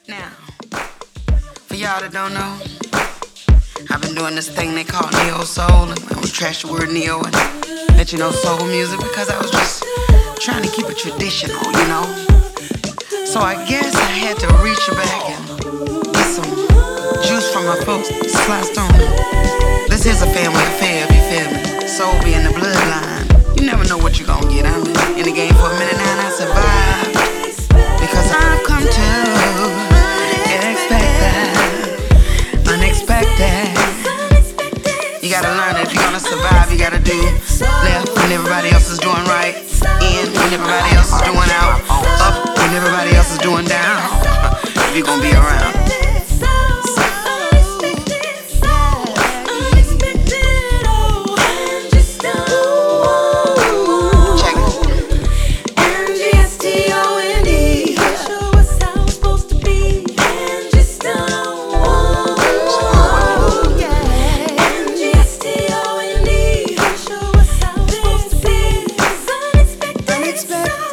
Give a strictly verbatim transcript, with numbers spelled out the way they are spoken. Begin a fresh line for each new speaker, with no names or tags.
Now, for y'all that don't know, I've been doing this thing they call neo soul, and I would trash the word neo and let you know soul music because I was just trying to keep it traditional, you know. So I guess I had to reach back and get some juice from my folks, Sly Stone. This is a family affair, if you feel me. Soul be in the bloodline. You never know what you're gonna get. I'm in the game for a minute now and I survive because I've come to expect that unexpected. You gotta learn that if you're gonna survive, you gotta do left when everybody else is doing right, in when everybody else is doing out, up when everybody else is doing down. If you're gonna be around.
Expect